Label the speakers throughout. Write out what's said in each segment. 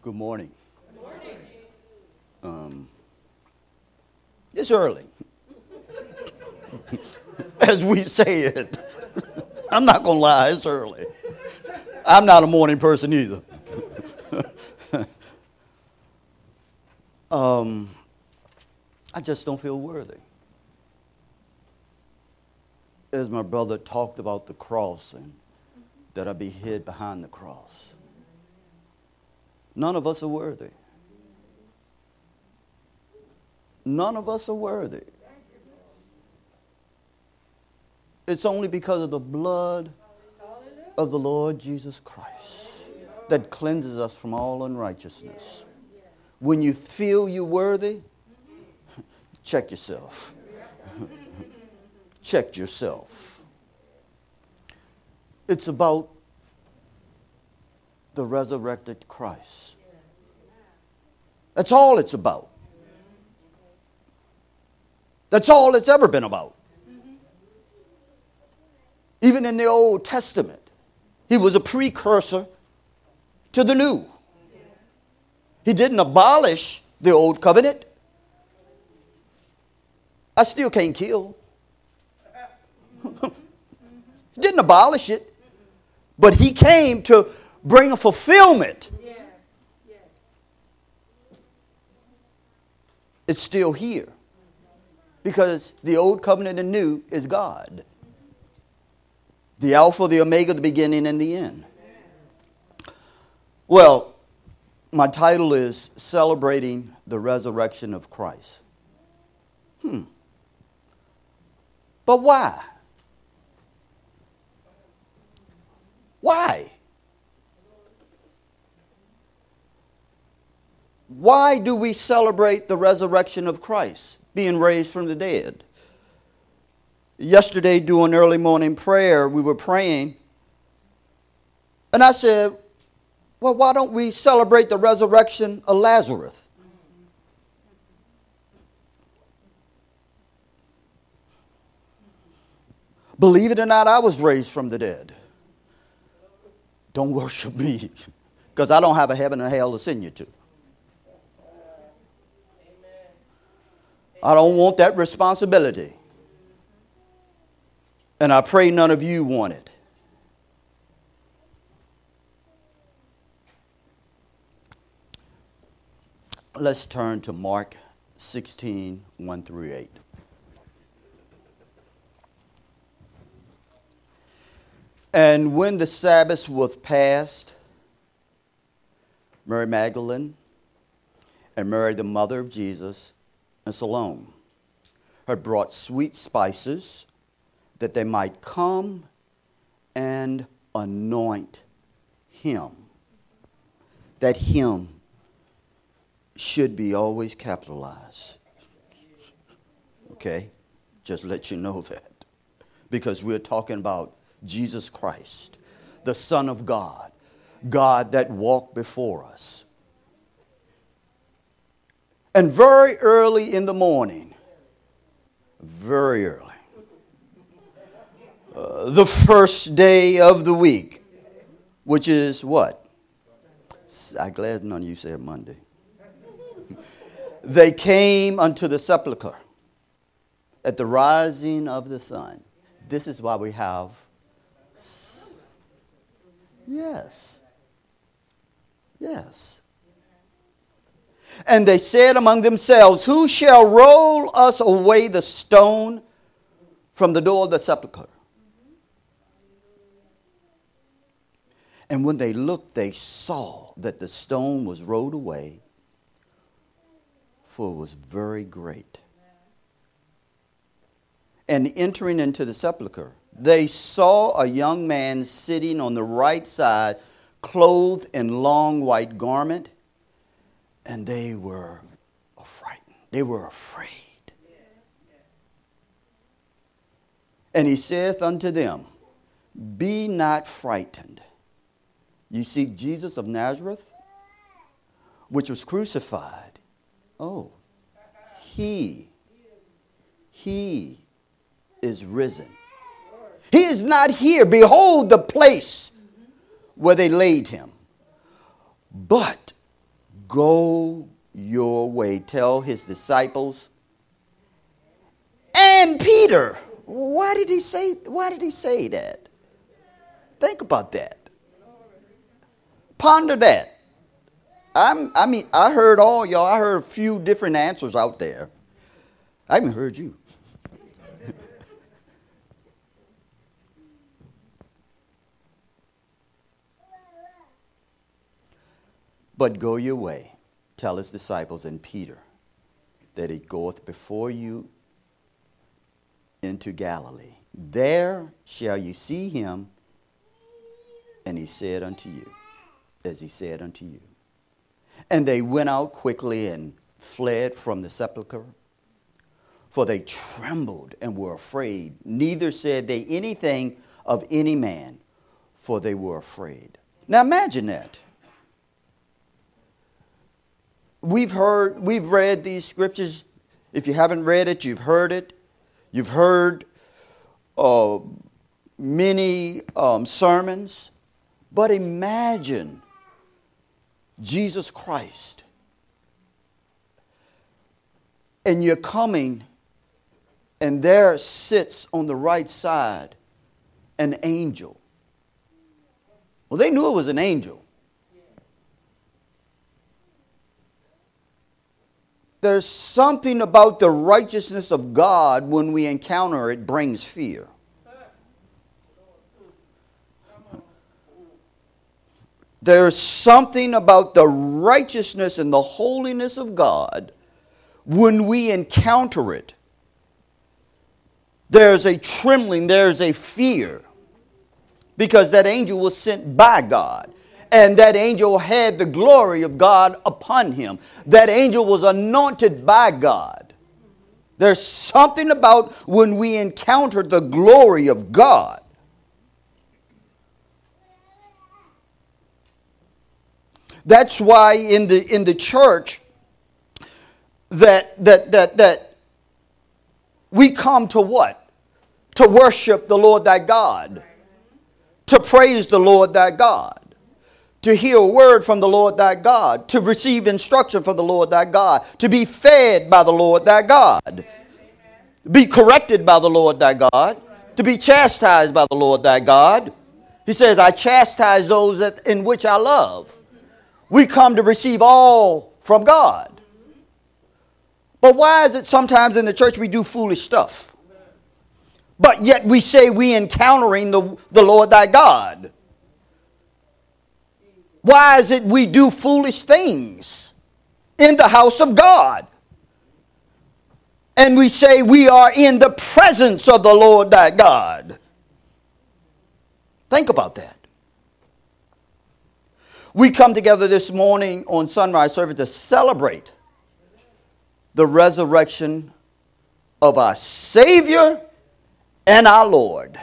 Speaker 1: Good morning. It's early, as we say it. I'm not going to lie, it's early. I'm not a morning person either. I just don't feel worthy. As my brother talked about the cross and that I be hid behind the cross. None of us are worthy. None of us are worthy. It's only because of the blood of the Lord Jesus Christ that cleanses us from all unrighteousness. When you feel you're worthy, check yourself. Check yourself. It's about the resurrected Christ. That's all it's about. That's all it's ever been about. Even in the Old Testament, he was a precursor to the New. He didn't abolish the Old Covenant. I still can't kill. He didn't abolish it, but he came to bring a fulfillment. It's still here because the Old Covenant and New is God. The Alpha, the Omega, the beginning and the end. Well, my title is Celebrating the Resurrection of Christ. But why? Why? Why do we celebrate the resurrection of Christ, being raised from the dead? Yesterday, during early morning prayer, we were praying, and I said, well, why don't we celebrate the resurrection of Lazarus? Believe it or not, I was raised from the dead. Don't worship me, because I don't have a heaven or hell to send you to. I don't want that responsibility. And I pray none of you want it. Let's turn to Mark 16, 1 through 8. And when the Sabbath was past, Mary Magdalene and Mary the mother of Jesus and Salome had brought sweet spices that they might come and anoint him. That him should be always capitalized. Okay? Just let you know that. Because we're talking about Jesus Christ, the Son of God, God that walked before us. And very early in the morning, very early, the first day of the week, which is what? I'm glad none of you said Monday. They came unto the sepulchre at the rising of the sun. This is why we have. Yes. Yes. And they said among themselves, who shall roll us away the stone from the door of the sepulchre? And when they looked, they saw that the stone was rolled away, for it was very great. And entering into the sepulchre, they saw a young man sitting on the right side, clothed in long white garment, and they were frightened. They were afraid. And he saith unto them, be not frightened. You see Jesus of Nazareth, which was crucified. Oh, he is risen. He is not here. Behold the place where they laid him. But go your way. Tell his disciples and Peter. Why did he say that? Think about that. Ponder that. I heard all y'all. I heard a few different answers out there. I even heard you. But go your way, tell his disciples and Peter, that he goeth before you into Galilee. There shall you see him, and he said unto you, as he said unto you. And they went out quickly and fled from the sepulchre, for they trembled and were afraid. Neither said they anything of any man, for they were afraid. Now imagine that. We've read these scriptures. If you haven't read it, you've heard it. You've heard many sermons. But imagine Jesus Christ. And you're coming, and there sits on the right side an angel. Well, they knew it was an angel. There's something about the righteousness of God when we encounter it brings fear. There's something about the righteousness and the holiness of God when we encounter it. There's a trembling, there's a fear, because that angel was sent by God. And that angel had the glory of God upon him. That angel was anointed by God. There's something about when we encounter the glory of God. That's why in the church that we come to what? To worship the Lord thy God. To praise the Lord thy God. To hear a word from the Lord thy God, to receive instruction from the Lord thy God, to be fed by the Lord thy God, be corrected by the Lord thy God, to be chastised by the Lord thy God. He says, I chastise those in which I love. We come to receive all from God. But why is it sometimes in the church we do foolish stuff? But yet we say we encountering the Lord thy God. Why is it we do foolish things in the house of God? And we say we are in the presence of the Lord thy God. Think about that. We come together this morning on sunrise service to celebrate the resurrection of our Savior and our Lord.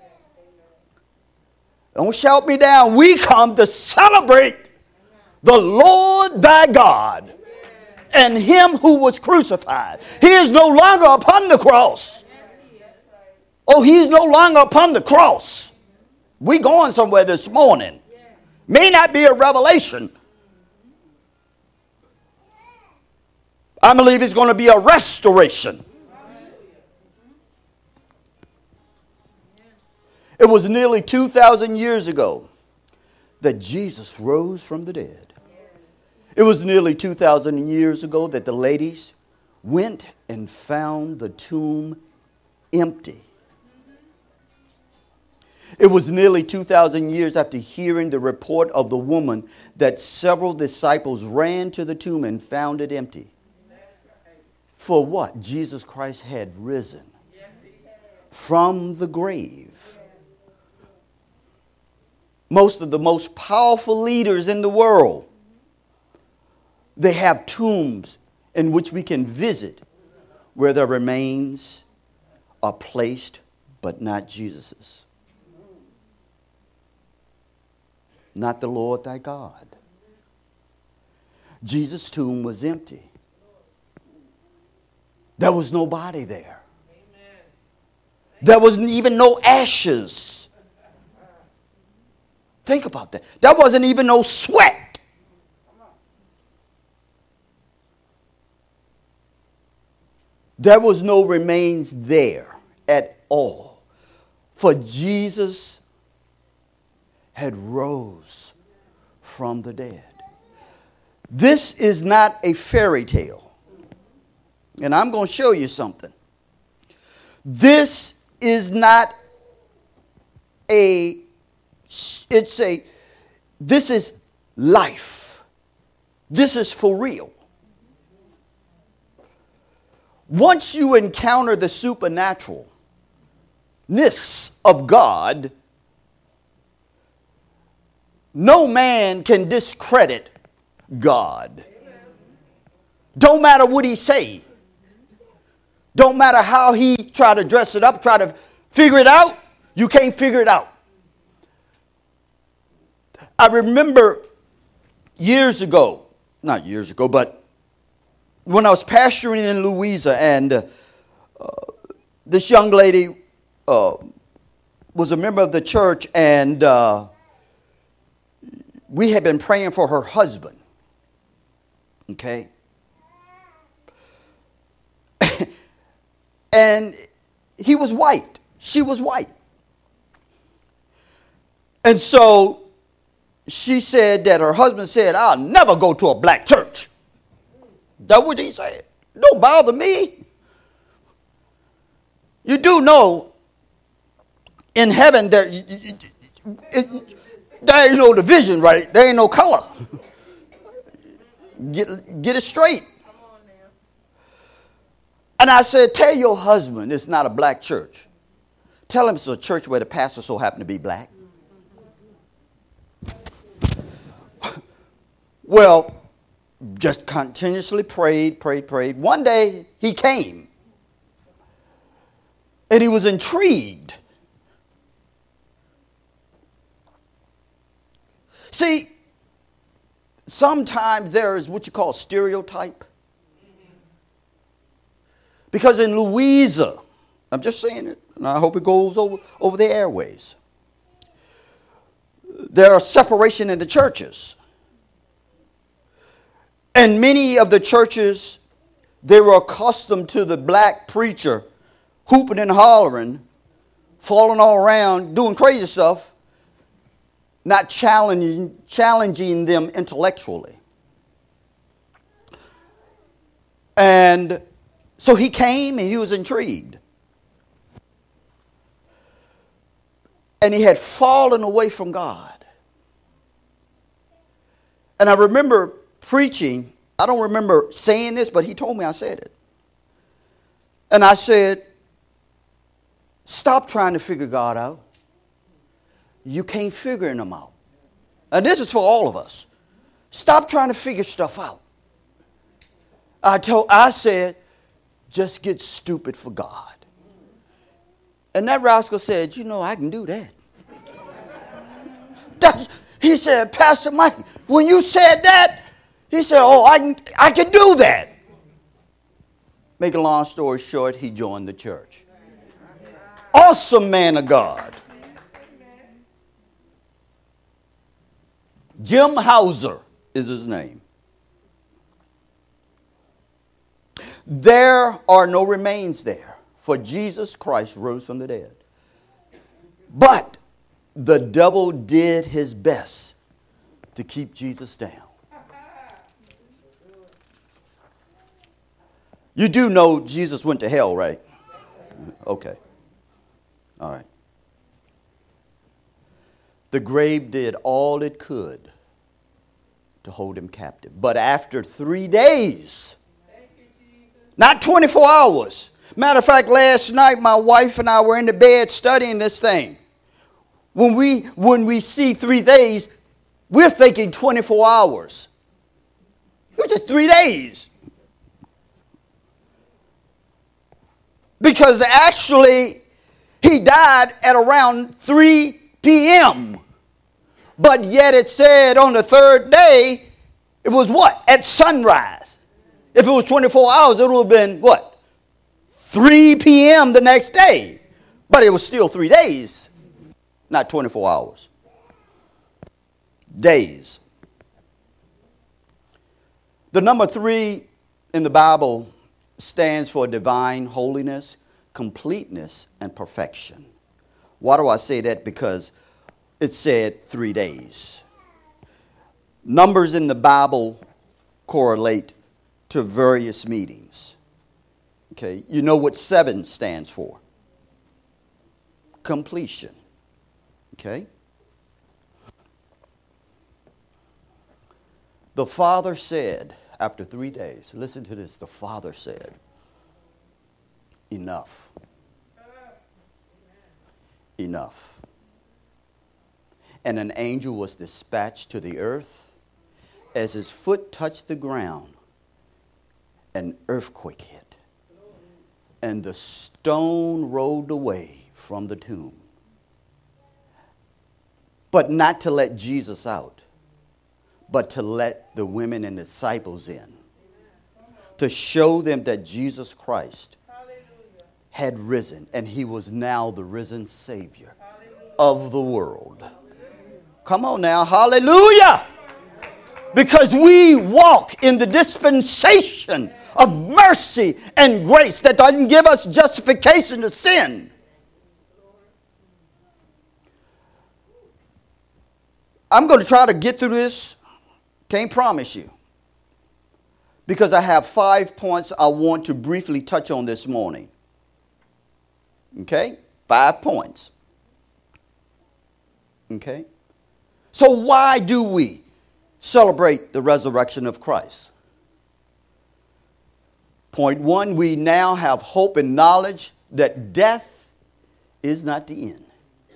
Speaker 1: Don't shout me down. We come to celebrate the Lord thy God and him who was crucified. He is no longer upon the cross. Oh, he's no longer upon the cross. We going somewhere this morning. May not be a revelation. I believe it's going to be a restoration. It was nearly 2,000 years ago that Jesus rose from the dead. It was nearly 2,000 years ago that the ladies went and found the tomb empty. It was nearly 2,000 years after hearing the report of the woman that several disciples ran to the tomb and found it empty. For what? Jesus Christ had risen from the grave. Most of the most powerful leaders in the world, they have tombs in which we can visit where their remains are placed, but not Jesus's. Not the Lord thy God. Jesus' tomb was empty. There was nobody there. There wasn't even no ashes. Think about that. There wasn't even no sweat. There was no remains there at all. For Jesus had rose from the dead. This is not a fairy tale. And I'm going to show you something. This is not this is life. This is for real. Once you encounter the supernaturalness of God, no man can discredit God. Don't matter what he say. Don't matter how he try to dress it up, try to figure it out. You can't figure it out. I remember not years ago, but when I was pastoring in Louisa, and this young lady was a member of the church, and we had been praying for her husband. Okay? And he was white. She was white. And so she said that her husband said, "I'll never go to a black church." That's what he said. Don't bother me. You do know in heaven there ain't no division, right? There ain't no color. Get it straight. And I said, tell your husband it's not a black church. Tell him it's a church where the pastor so happened to be black. Well, just continuously prayed. One day he came. And he was intrigued. See, sometimes there is what you call stereotype. Because in Louisa, I'm just saying it, and I hope it goes over the airways. There are separation in the churches. And many of the churches, they were accustomed to the black preacher hooping and hollering, falling all around, doing crazy stuff, not challenging them intellectually. And so he came and he was intrigued. And he had fallen away from God. And I remember preaching, I don't remember saying this, but he told me I said it. And I said, stop trying to figure God out. You can't figure him out. And this is for all of us. Stop trying to figure stuff out. I said, just get stupid for God. And that rascal said, I can do that. He said, Pastor Mike, when you said that, he said, I can do that. Make a long story short, he joined the church. Awesome man of God. Jim Hauser is his name. There are no remains there, for Jesus Christ rose from the dead. But the devil did his best to keep Jesus down. You do know Jesus went to hell, right? Okay. All right. The grave did all it could to hold him captive. But after 3 days, not 24 hours. Matter of fact, last night my wife and I were in the bed studying this thing. When we see 3 days, we're thinking 24 hours. It was just 3 days. Because actually, he died at around 3 p.m. But yet it said on the third day, it was what? At sunrise. If it was 24 hours, it would have been what? 3 p.m. the next day. But it was still 3 days, not 24 hours. Days. The number 3 in the Bible stands for divine holiness, completeness, and perfection. Why do I say that? Because it said 3 days. Numbers in the Bible correlate to various meetings. Okay, you know what 7 stands for? Completion. Okay? The Father said, after 3 days, listen to this, the Father said, enough. Enough. And an angel was dispatched to the earth. As his foot touched the ground, an earthquake hit, and the stone rolled away from the tomb. But not to let Jesus out, but to let the women and disciples in, to show them that Jesus Christ had risen, and he was now the risen Savior of the world. Come on now, hallelujah! Because we walk in the dispensation of mercy and grace that doesn't give us justification to sin. I'm going to try to get through this. Can't promise you. Because I have 5 points I want to briefly touch on this morning. Okay? 5 points. Okay? So why do we celebrate the resurrection of Christ? Point 1, we now have hope and knowledge that death is not the end.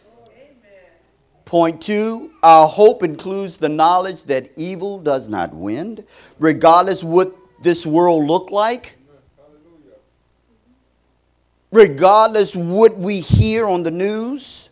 Speaker 1: Point 2, our hope includes the knowledge that evil does not win, regardless what this world look like, regardless what we hear on the news.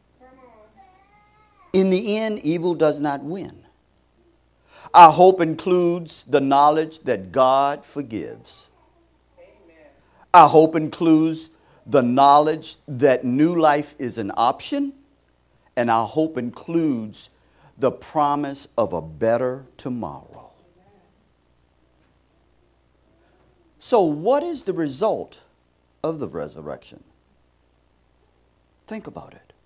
Speaker 1: In the end, evil does not win. Our hope includes the knowledge that God forgives. Our hope includes the knowledge that new life is an option. And our hope includes the promise of a better tomorrow. So what is the result of the resurrection? Think about it.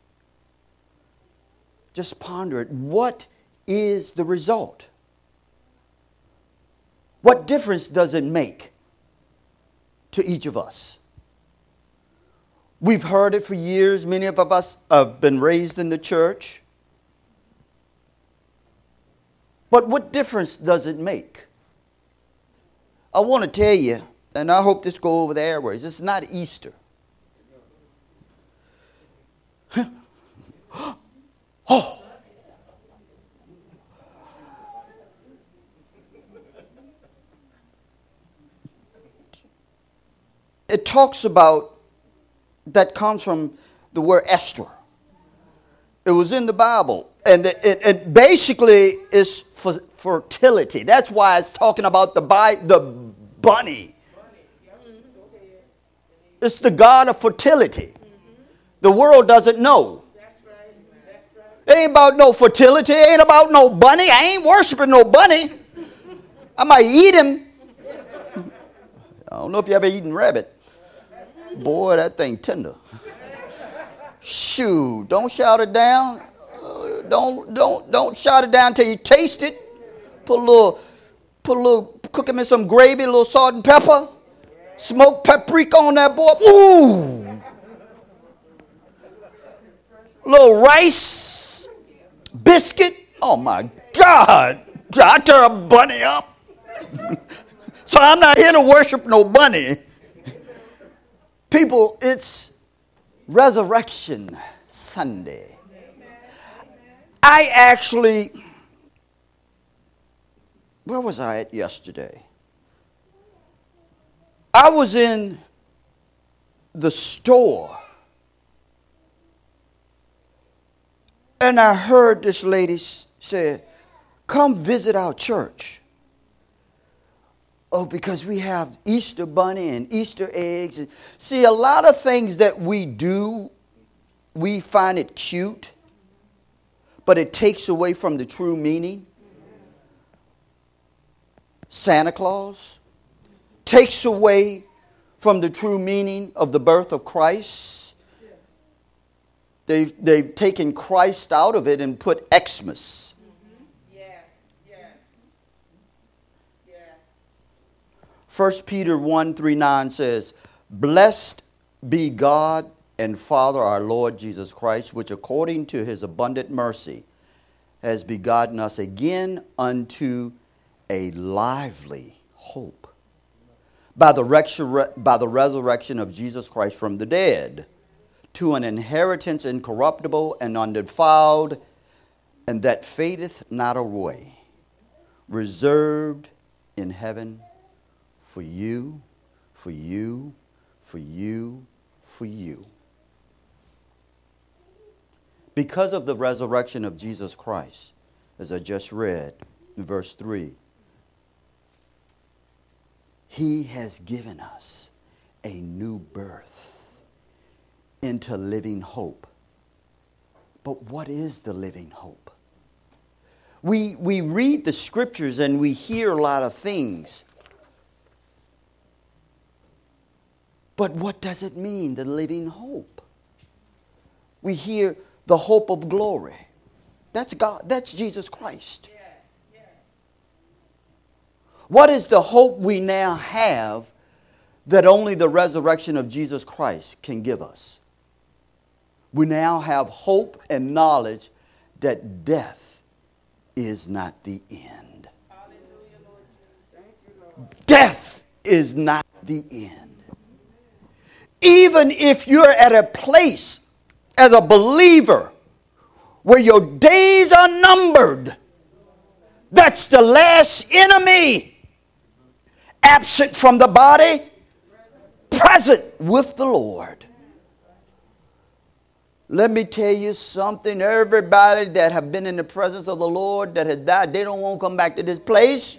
Speaker 1: Just ponder it. What is the result? What difference does it make to each of us? We've heard it for years. Many of us have been raised in the church. But what difference does it make? I want to tell you, and I hope this goes over the airways, it's not Easter. Oh. It talks about, that comes from the word Esther. It was in the Bible. And it basically is for fertility. That's why it's talking about the bunny. It's the God of fertility. The world doesn't know. It ain't about no fertility. It ain't about no bunny. I ain't worshiping no bunny. I might eat him. I don't know if you ever eaten rabbit. Boy, that thing tender. Shoot, don't shout it down. Don't shout it down till you taste it. Put a little, cook him in some gravy, a little salt and pepper. Smoked paprika on that boy. Ooh. Little rice, biscuit. Oh my God. I tear a bunny up. So I'm not here to worship no bunny. People, it's Resurrection Sunday. I actually, where was I at yesterday? I was in the store. And I heard this lady say, come visit our church. Oh, because we have Easter bunny and Easter eggs. See, a lot of things that we do, we find it cute, but it takes away from the true meaning. Santa Claus takes away from the true meaning of the birth of Christ. They've taken Christ out of it and put Xmas.
Speaker 2: Yes, yes, yes.
Speaker 1: 1 Peter 1:3-9 says, "Blessed be God and Father our Lord Jesus Christ, which according to his abundant mercy has begotten us again unto a lively hope by the resurrection of Jesus Christ from the dead, to an inheritance incorruptible and undefiled, and that fadeth not away, reserved in heaven for you, for you, for you, for you." Because of the resurrection of Jesus Christ, as I just read in verse 3, he has given us a new birth into living hope. But what is the living hope? We read the scriptures and we hear a lot of things. But what does it mean, the living hope? We hear the hope of glory. That's God. That's Jesus Christ.
Speaker 2: Yes, yes.
Speaker 1: What is the hope we now have that only the resurrection of Jesus Christ can give us? We now have hope and knowledge that death is not the end.
Speaker 2: Hallelujah, Lord Jesus. Thank you, Lord.
Speaker 1: Death is not the end. Even if you're at a place as a believer where your days are numbered, that's the last enemy. Absent from the body, present with the Lord. Let me tell you something. Everybody that have been in the presence of the Lord that has died, they don't want to come back to this place.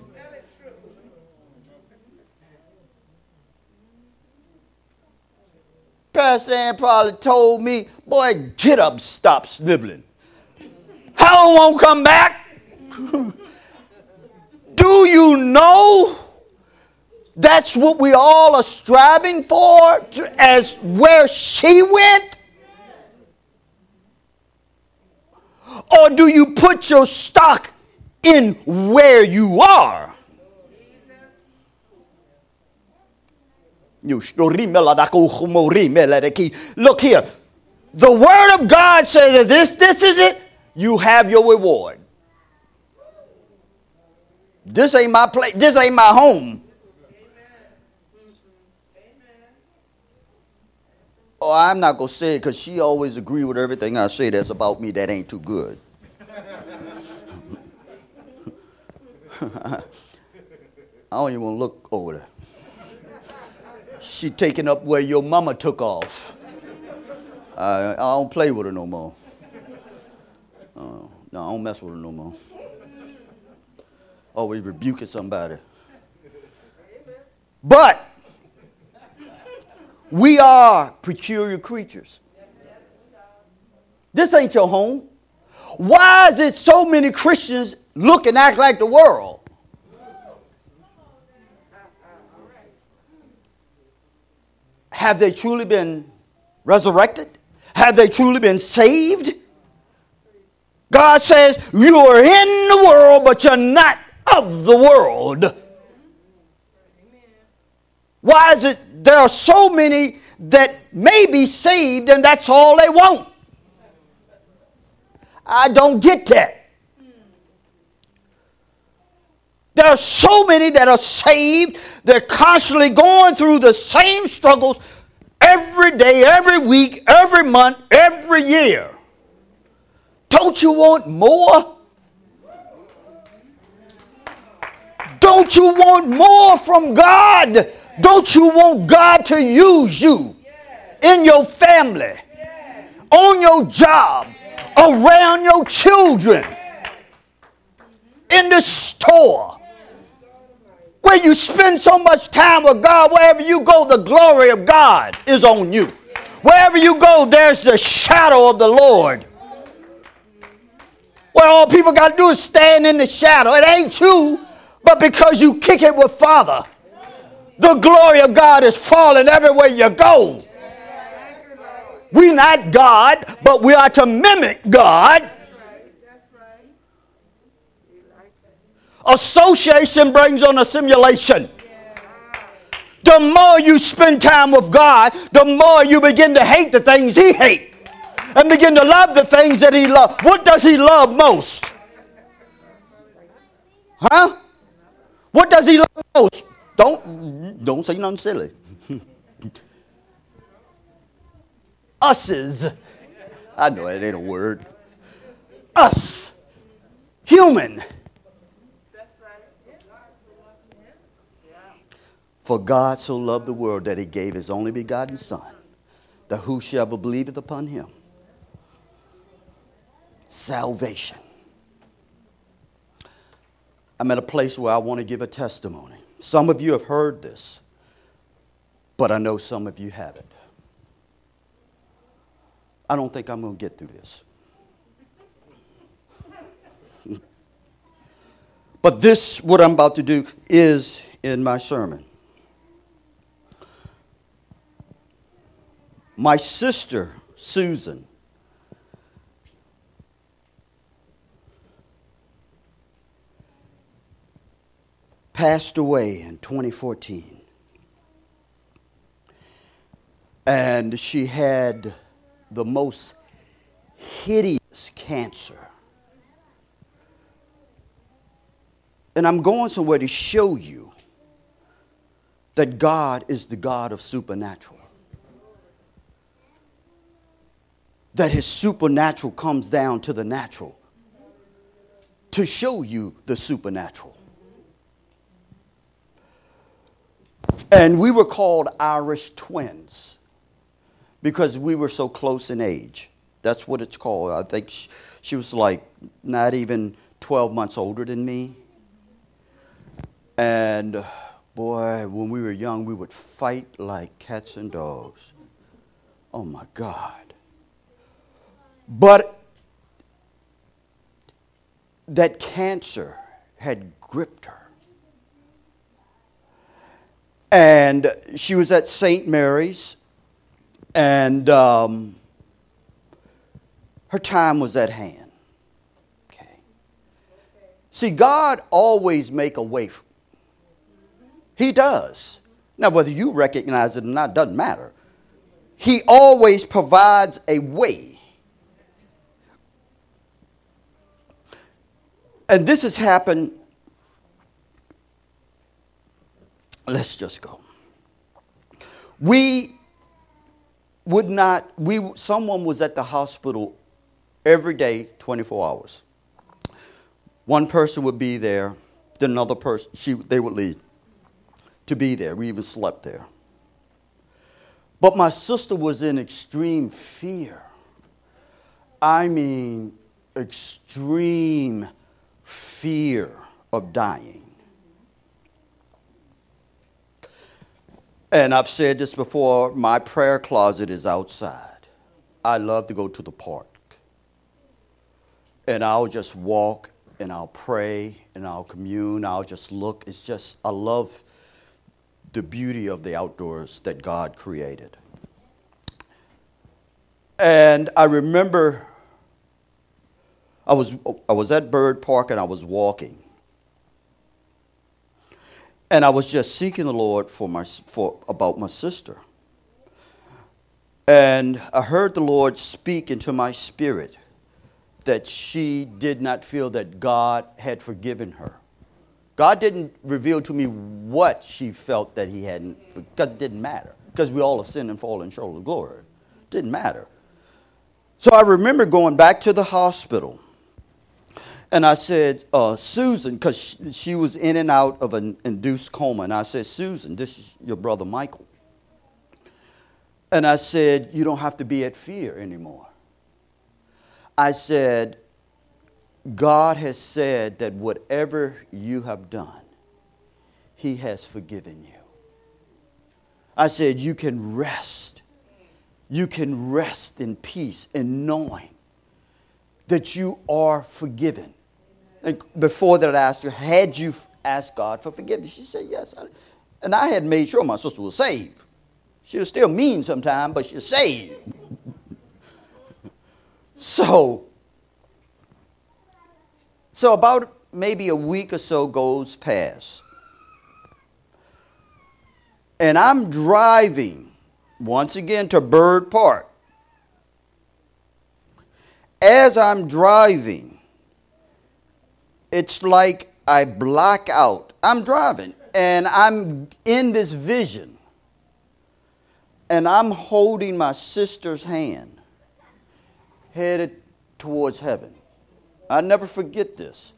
Speaker 1: Pastor Ann probably told me, "Boy, get up, stop sniveling. I don't want to come back." Do you know that's what we all are striving for, as where she went? Or do you put your stock in where you are? Look here. The word of God says that this is it. You have your reward. This ain't my place. This ain't my home. Oh, I'm not going to say it because she always agree with everything I say that's about me that ain't too good. I don't even want to look over there. She taking up where your mama took off. I don't play with her no more. No, I don't mess with her no more. Always rebuking somebody. But we are peculiar creatures. This ain't your home. Why is it so many Christians look and act like the world? Have they truly been resurrected? Have they truly been saved? God says, you are in the world, but you're not of the world. Why is it there are so many that may be saved and that's all they want? I don't get that. There are so many that are saved. They're constantly going through the same struggles every day, every week, every month, every year. Don't you want more? Don't you want more from God? Don't you want God to use you in your family, on your job, around your children, in the store, where you spend so much time with God? Wherever you go, the glory of God is on you. Wherever you go, there's the shadow of the Lord. Where all people got to do is stand in the shadow. It ain't you, but because you kick it with Father. The glory of God is falling everywhere you go. We're not God, but we are to mimic God. Association brings on assimilation. The more you spend time with God, the more you begin to hate the things he hates and begin to love the things that he loves. What does he love most? Huh? What does he love most? Don't say nothing silly. Us's. I know it ain't a word. Us. Human. For God so loved the world that he gave his only begotten Son, that whosoever believeth upon him, salvation. I'm at a place where I want to give a testimony. Some of you have heard this, but I know some of you haven't. I don't think I'm going to get through this. But this, what I'm about to do, is in my sermon. My sister, Susan, passed away in 2014. And she had the most hideous cancer. And I'm going somewhere to show you that God is the God of supernatural. That his supernatural comes down to the natural to show you the supernatural. And we were called Irish twins because we were so close in age. That's what it's called. I think she was like not even 12 months older than me. And boy, when we were young, we would fight like cats and dogs. Oh my God. But that cancer had gripped her. And she was at St. Mary's, and her time was at hand. Okay. See, God always make a way. He does. Now, whether you recognize it or not doesn't matter. He always provides a way. And this has happened. Let's just go. Someone was at the hospital every day, 24 hours. One person would be there, then another person, they would leave to be there. We even slept there. But my sister was in extreme fear. I mean, extreme fear of dying. And I've said this before, my prayer closet is outside. I love to go to the park. And I'll just walk and I'll pray and I'll commune. I'll just look. It's just, I love the beauty of the outdoors that God created. And I remember I was at Bird Park and I was walking. And I was just seeking the Lord about my sister. And I heard the Lord speak into my spirit that she did not feel that God had forgiven her. God didn't reveal to me what she felt that he hadn't, because it didn't matter. Because we all have sinned and fallen short of glory. It didn't matter. So I remember going back to the hospital. And I said, Susan, because she was in and out of an induced coma. And I said, Susan, this is your brother Michael. And I said, you don't have to be at fear anymore. I said, God has said that whatever you have done, he has forgiven you. I said, you can rest. You can rest in peace in knowing that you are forgiven. And before that, I asked her, had you asked God for forgiveness? She said, yes. And I had made sure my sister was saved. She was still mean sometimes, but she's saved. So about maybe a week or so goes past. And I'm driving once again to Bird Park. As I'm driving, it's like I black out. I'm driving and I'm in this vision. And I'm holding my sister's hand, headed towards heaven. I never forget this.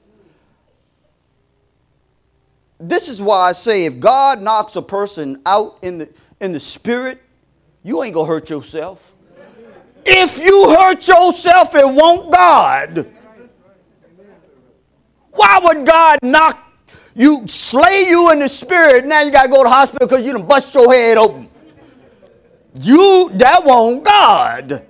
Speaker 1: This is why I say if God knocks a person out in the spirit, you ain't going to hurt yourself. If you hurt yourself, it won't God. Why would God knock you, slay you in the spirit, now you got to go to the hospital because you done bust your head open? That won't God.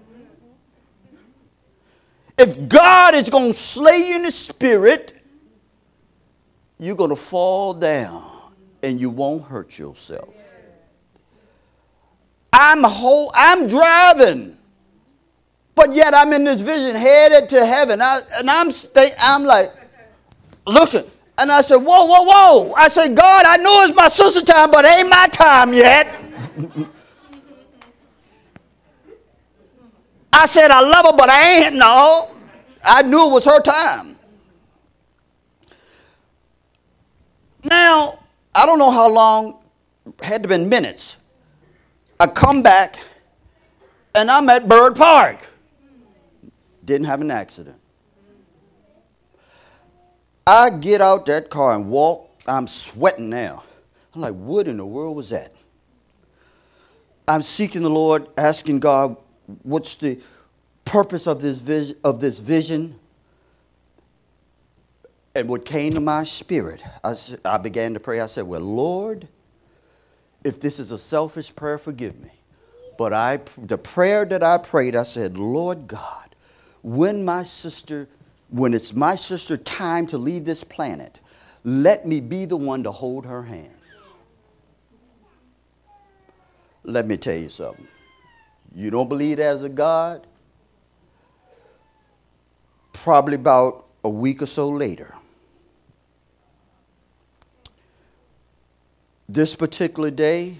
Speaker 1: If God is going to slay you in the spirit, you're going to fall down and you won't hurt yourself. I'm driving, but yet I'm in this vision headed to heaven. I'm like looking, and I said, whoa, whoa, whoa. I said, God, I know it's my sister time, but it ain't my time yet. I said, I love her, but I ain't. No, I knew it was her time. Now, I don't know how long, had to have been minutes. I come back, and I'm at Bird Park. Didn't have an accident. I get out that car and walk. I'm sweating now. I'm like, what in the world was that? I'm seeking the Lord, asking God, what's the purpose of this vision? And what came to my spirit, I began to pray. I said, well, Lord, if this is a selfish prayer, forgive me. But the prayer that I prayed, I said, Lord God, when it's my sister time to leave this planet, let me be the one to hold her hand. Let me tell you something. You don't believe that as a God? Probably about a week or so later, this particular day,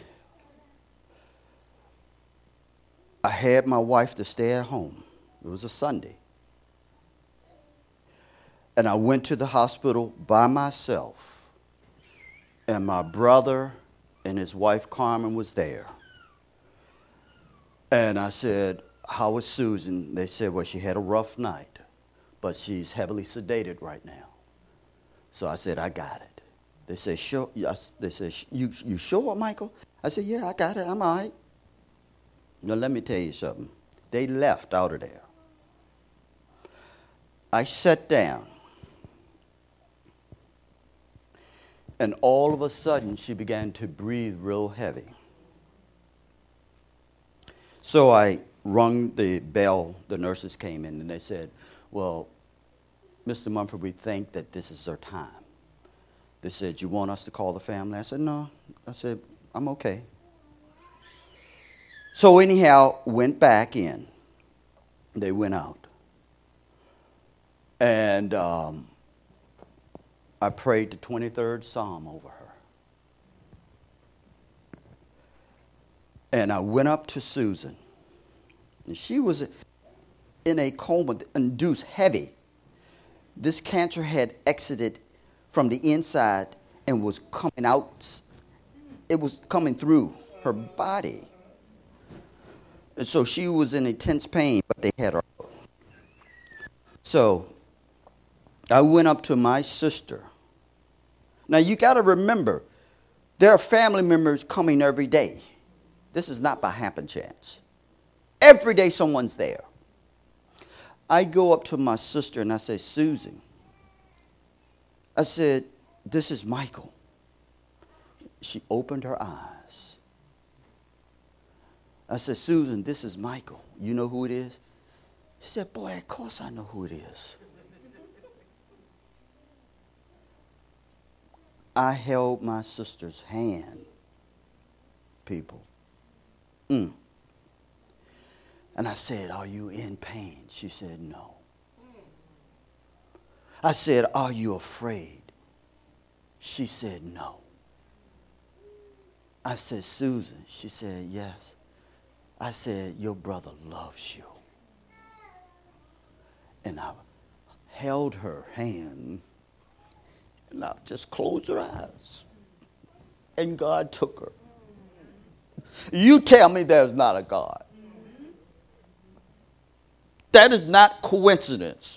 Speaker 1: I had my wife to stay at home. It was a Sunday. And I went to the hospital by myself. And my brother and his wife Carmen was there. And I said, how is Susan? They said, well, she had a rough night, but she's heavily sedated right now. So I said, I got it. They said, sure. Yes. They said, you sure, Michael? I said, yeah, I got it. I'm all right. Now, let me tell you something. They left out of there. I sat down. And all of a sudden, she began to breathe real heavy. So I rung the bell. The nurses came in, and they said, well, Mr. Mumford, we think that this is her time. They said, you want us to call the family? I said, no. I said, I'm okay. So anyhow, went back in. They went out. And I prayed the 23rd Psalm over her. And I went up to Susan. And she was in a coma, induced heavy. This cancer had exited from the inside and was coming out. It was coming through her body. And so she was in intense pain, but they had her out. So I went up to my sister. Now you got to remember, there are family members coming every day. This is not by happen chance. Every day someone's there. I go up to my sister and I say, Susan, I said, this is Michael. She opened her eyes. I said, Susan, this is Michael. You know who it is? She said, boy, of course I know who it is. I held my sister's hand people. And I said, are you in pain? She said, no. I said, are you afraid? She said, no. I said, Susan? She said, yes. I said, your brother loves you. And I held her hand, and I just closed her eyes. And God took her. You tell me there's not a God. That is not coincidence.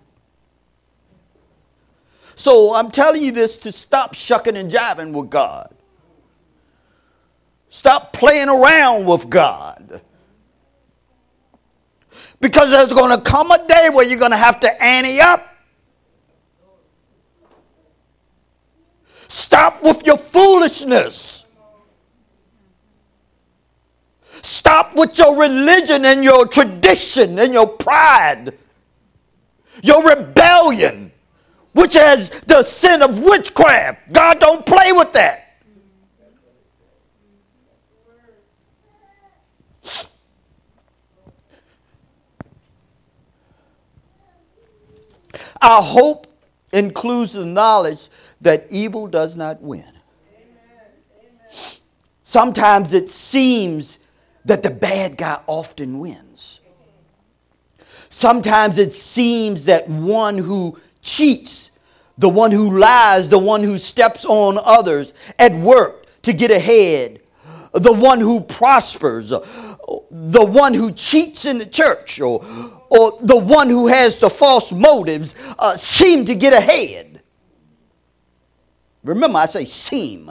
Speaker 1: So I'm telling you this to stop shucking and jiving with God. Stop playing around with God. Because there's going to come a day where you're going to have to ante up. Stop with your foolishness. Stop with your religion and your tradition and your pride. Your rebellion, which has the sin of witchcraft. God don't play with that. Our hope includes the knowledge that evil does not win. Amen. Sometimes it seems that the bad guy often wins. Sometimes it seems that one who cheats, the one who lies, the one who steps on others at work to get ahead, the one who prospers, the one who cheats in the church, or the one who has the false motives seem to get ahead. Remember, I say seem.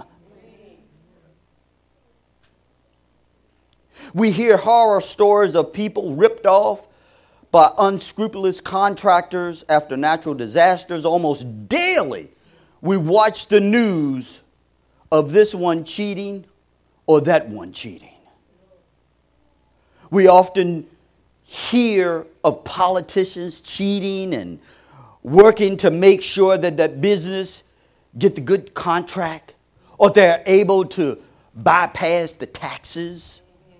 Speaker 1: We hear horror stories of people ripped off by unscrupulous contractors after natural disasters. Almost daily, we watch the news of this one cheating or that one cheating. We often hear of politicians cheating and working to make sure that that business get the good contract, or they're able to bypass the taxes.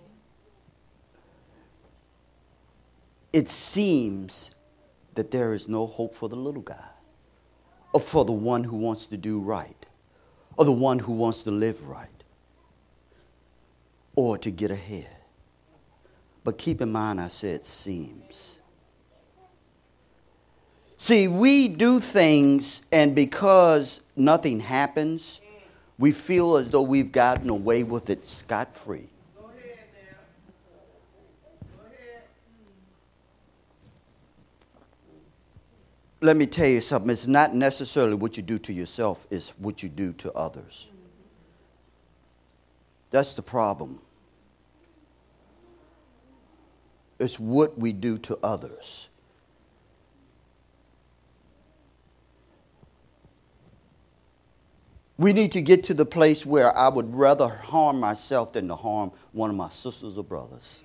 Speaker 1: It seems that there is no hope for the little guy, or for the one who wants to do right, or the one who wants to live right, or to get ahead. But keep in mind, I said seems. See, we do things, and because nothing happens, we feel as though we've gotten away with it scot-free.
Speaker 2: Go ahead now. Go ahead.
Speaker 1: Let me tell you something. It's not necessarily what you do to yourself, it's what you do to others. That's the problem. It's what we do to others. We need to get to the place where I would rather harm myself than to harm one of my sisters or brothers.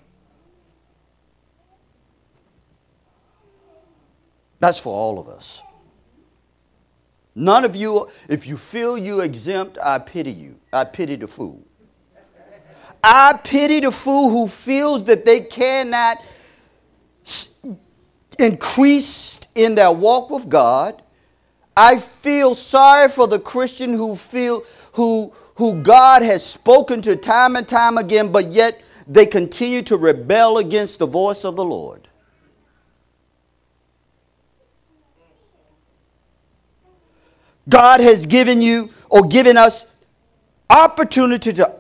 Speaker 1: That's for all of us. None of you, if you feel you exempt, I pity you. I pity the fool. I pity the fool who feels that they cannot increase in their walk with God. I feel sorry for the Christian who God has spoken to time and time again, but yet they continue to rebel against the voice of the Lord. God has given you, or given us, opportunity to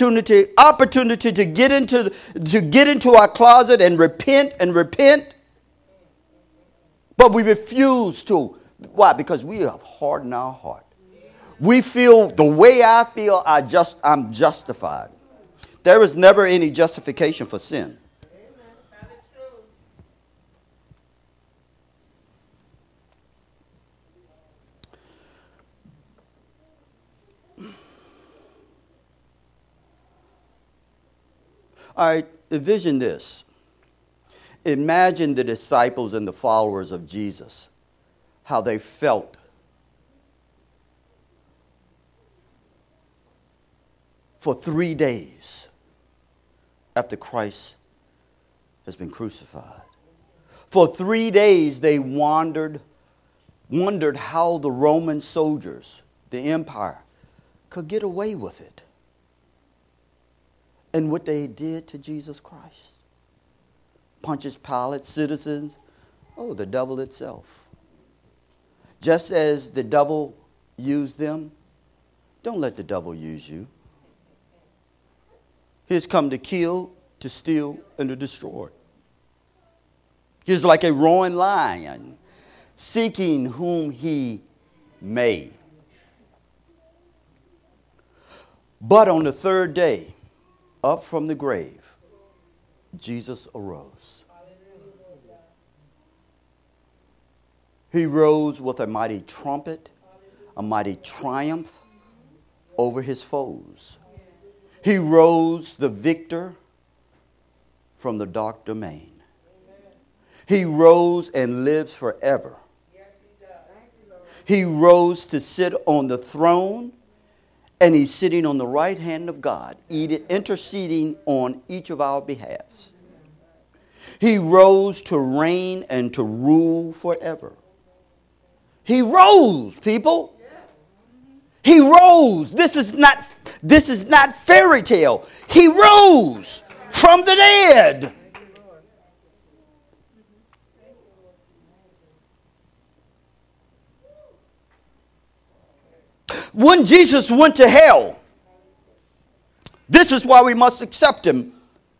Speaker 1: get into our closet and repent, but we refuse to. Why? Because we have hardened our heart. We feel the way I feel, I'm justified. There is never any justification for sin. All right, envision this. Imagine the disciples and the followers of Jesus, how they felt for 3 days. after Christ has been crucified. For 3 days they wondered how the Roman soldiers, the empire, could get away with it. And what they did to Jesus Christ. Pontius Pilate, citizens, the devil itself. Just as the devil used them, don't let the devil use you. He has come to kill, to steal, and to destroy. He's like a roaring lion, seeking whom he may. But on the third day, up from the grave, Jesus arose. He rose with a mighty trumpet, a mighty triumph over his foes. He rose the victor from the dark domain. He rose and lives forever. He rose to sit on the throne, and he's sitting on the right hand of God, interceding on each of our behalves. He rose to reign and to rule forever. He rose, people. He rose. This is not fairy tale. He rose from the dead. When Jesus went to hell, this is why we must accept him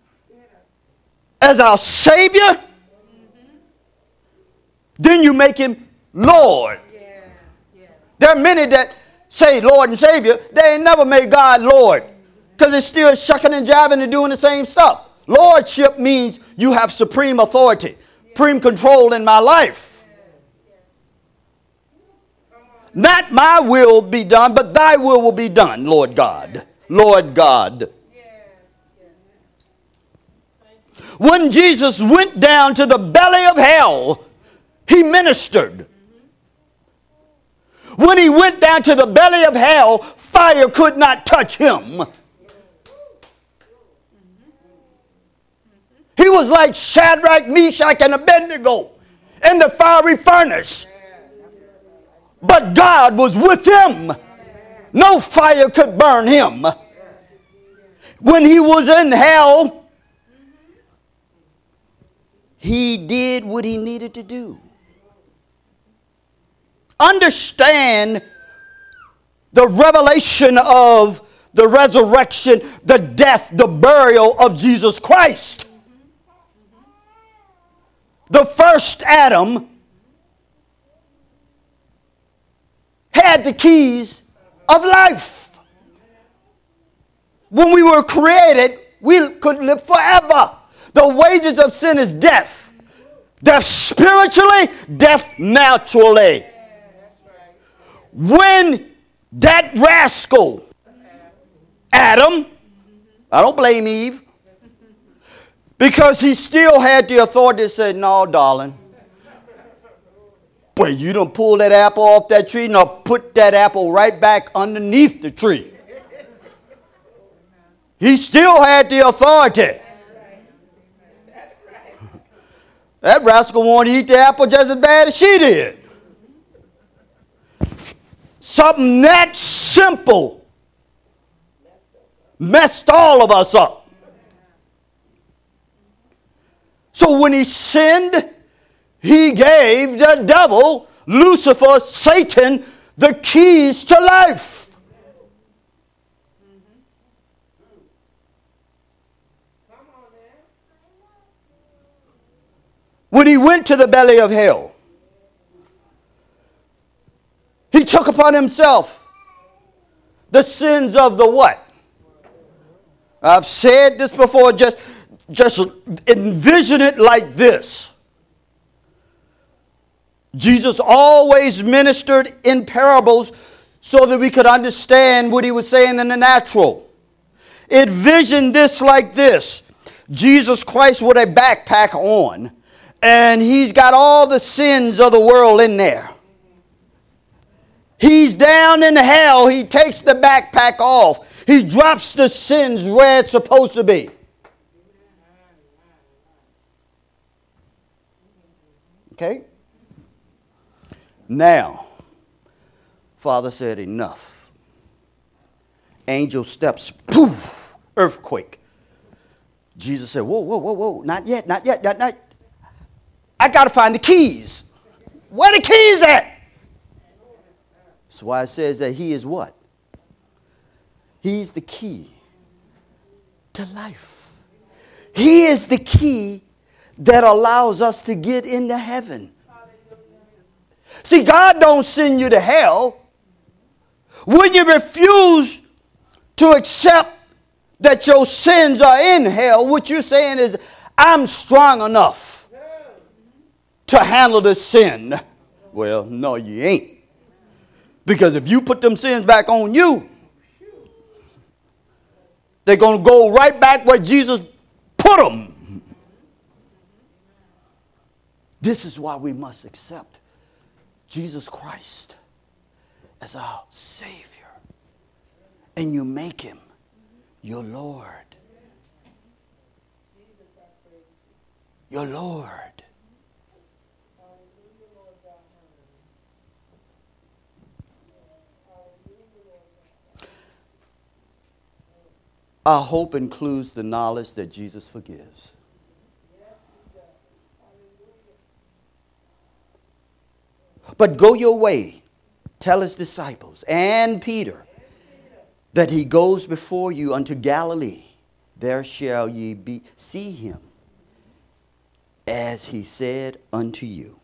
Speaker 1: as our Savior. Then you make him Lord. There are many that say Lord and Savior. They ain't never made God Lord, because it's still shucking and jiving and doing the same stuff. Lordship means you have supreme authority, supreme control in my life. Not my will be done, but thy will be done, Lord God. Lord God. When Jesus went down to the belly of hell, he ministered. When he went down to the belly of hell, fire could not touch him. He was like Shadrach, Meshach, and Abednego in the fiery furnace. But God was with him. No fire could burn him. When he was in hell, he did what he needed to do. Understand the revelation of the resurrection, the death, the burial of Jesus Christ. The first Adam had the keys of life. When we were created, we could live forever. The wages of sin is death. Death spiritually, death naturally. When that rascal, Adam, I don't blame Eve, because he still had the authority to say, no, darling, well, you done pull that apple off that tree, now put that apple right back underneath the tree. He still had the authority. That rascal wanted to eat the apple just as bad as she did. Something that simple messed all of us up. So when he sinned, he gave the devil, Lucifer, Satan, the keys to life. When he went to the belly of hell, he took upon himself the sins of the what? I've said this before, just envision it like this. Jesus always ministered in parables so that we could understand what he was saying in the natural. Envision this like this. Jesus Christ with a backpack on, and he's got all the sins of the world in there. He's down in hell. He takes the backpack off. He drops the sins where it's supposed to be. Okay? Now, Father said, enough. Angel steps, poof, earthquake. Jesus said, whoa, whoa, whoa, whoa, not yet, not yet, not. I got to find the keys. Where the keys at? That's why it says that he is what? He's the key to life. He is the key that allows us to get into heaven. See, God don't send you to hell. When you refuse to accept that your sins are in hell, what you're saying is, I'm strong enough to handle this sin. Well, no, you ain't. Because if you put them sins back on you, they're going to go right back where Jesus put them. This is why we must accept Jesus Christ as our Savior. And you make him your Lord. Your Lord. Our hope includes the knowledge that Jesus forgives. But go your way, tell his disciples and Peter that he goes before you unto Galilee. There shall ye see him, as he said unto you.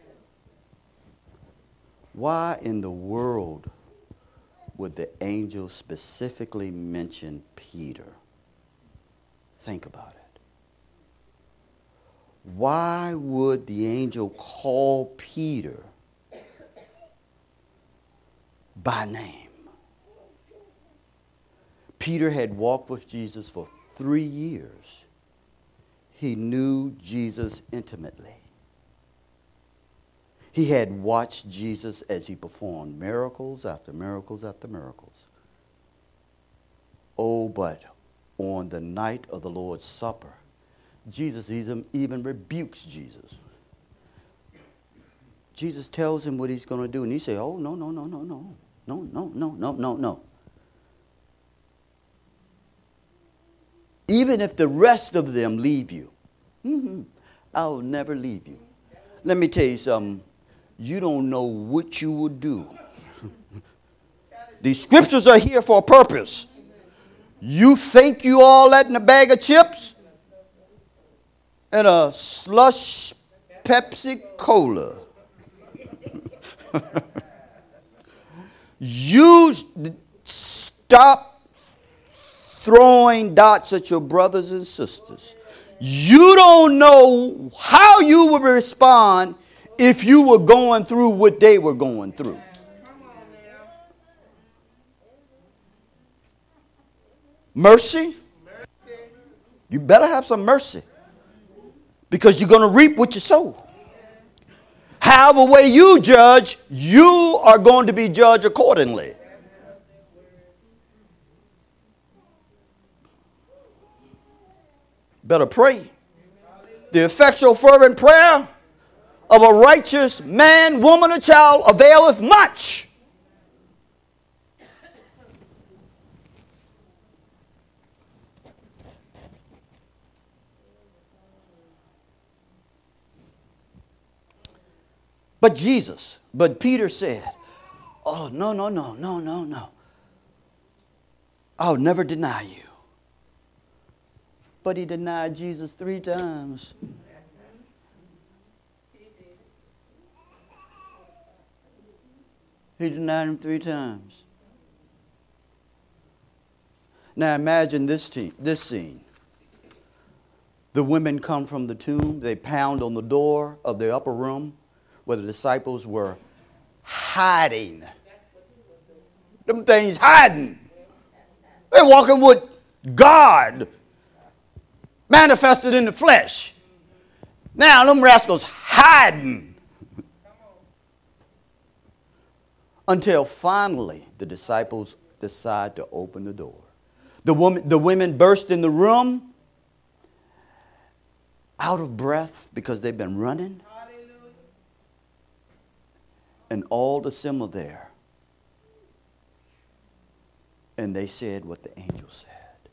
Speaker 1: Why in the world would the angel specifically mention Peter? Think about it. Why would the angel call Peter by name? Peter had walked with Jesus for 3 years. He knew Jesus intimately. He had watched Jesus as he performed miracles after miracles after miracles. Oh, but on the night of the Lord's Supper, Jesus even rebukes Jesus. Jesus tells him what he's going to do, and he says, oh, no, no, no, no, no. No, no, no, no, no, no. Even if the rest of them leave you, I'll never leave you. Let me tell you something. You don't know what you would do. These scriptures are here for a purpose. You think you all that in a bag of chips and a slush Pepsi Cola. You stop throwing dots at your brothers and sisters. You don't know how you would respond if you were going through what they were going through. Mercy? You better have some mercy, because you're going to reap what you sow. However way you judge, you are going to be judged accordingly. Better pray. The effectual fervent prayer of a righteous man, woman, or child availeth much. But Peter said, oh, no, no, no, no, no, no. I'll never deny you. But he denied Jesus 3 times. He denied him 3 times. Now imagine this scene. The women come from the tomb. They pound on the door of the upper room where the disciples were hiding. Them things hiding. They're walking with God manifested in the flesh. Now them rascals hiding. Until finally the disciples decide to open the door. The women burst in the room out of breath because they've been running. And all the them are there. And they said what the angel said.